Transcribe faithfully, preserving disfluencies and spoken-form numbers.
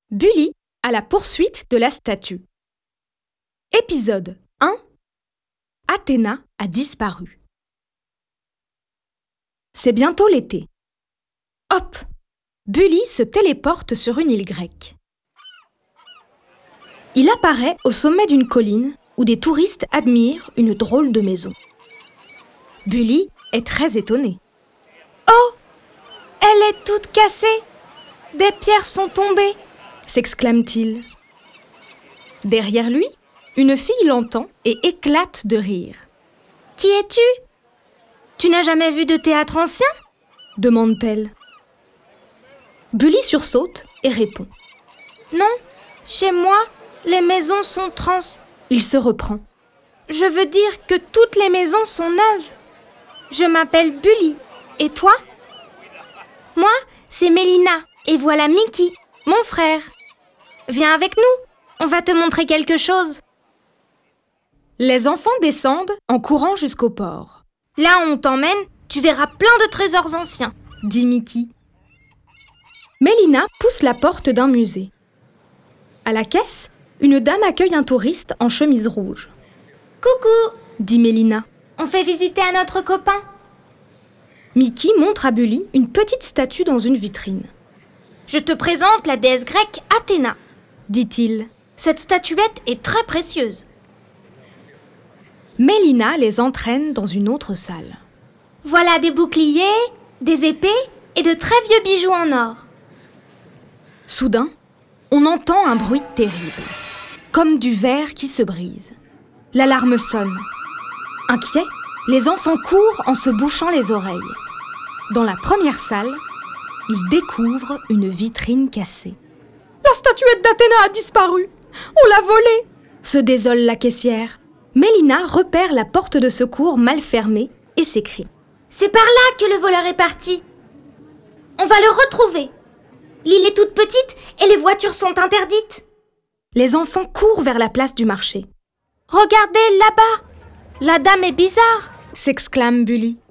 Bully à la poursuite de la statue. Épisode un. Athéna a disparu. C'est bientôt l'été. Hop! Bully se téléporte sur une île grecque. Il apparaît au sommet d'une colline où des touristes admirent une drôle de maison. Bully est très étonné. « Oh! Elle est toute cassée! Des pierres sont tombées !» s'exclame-t-il. Derrière lui, une fille l'entend et éclate de rire. « Qui es-tu ? Tu n'as jamais vu de théâtre ancien ? » demande-t-elle. Bully sursaute et répond. « Non, chez moi, les maisons sont trans... » Il se reprend. « Je veux dire que toutes les maisons sont neuves. Je m'appelle Bully. Et toi ? Moi, c'est Mélina. Et voilà Mickey, mon frère. Viens avec nous, on va te montrer quelque chose. » Les enfants descendent en courant jusqu'au port. « Là où on t'emmène, tu verras plein de trésors anciens, » dit Mickey. Mélina pousse la porte d'un musée. À la caisse, une dame accueille un touriste en chemise rouge. « Coucou !» dit Mélina. « On fait visiter à notre copain. » Mickey montre à Bully une petite statue dans une vitrine. « Je te présente la déesse grecque Athéna, » dit-il. « Cette statuette est très précieuse. » Mélina les entraîne dans une autre salle. « Voilà des boucliers, des épées et de très vieux bijoux en or. » Soudain, on entend un bruit terrible, comme du verre qui se brise. L'alarme sonne. Inquiets, les enfants courent en se bouchant les oreilles. Dans la première salle, ils découvrent une vitrine cassée. « La statuette d'Athéna a disparu! On l'a volée !» se désole la caissière. Mélina repère la porte de secours mal fermée et s'écrie. « C'est par là que le voleur est parti. On va le retrouver. L'île est toute petite et les voitures sont interdites. » Les enfants courent vers la place du marché. « Regardez là-bas, la dame est bizarre !» s'exclame Bully.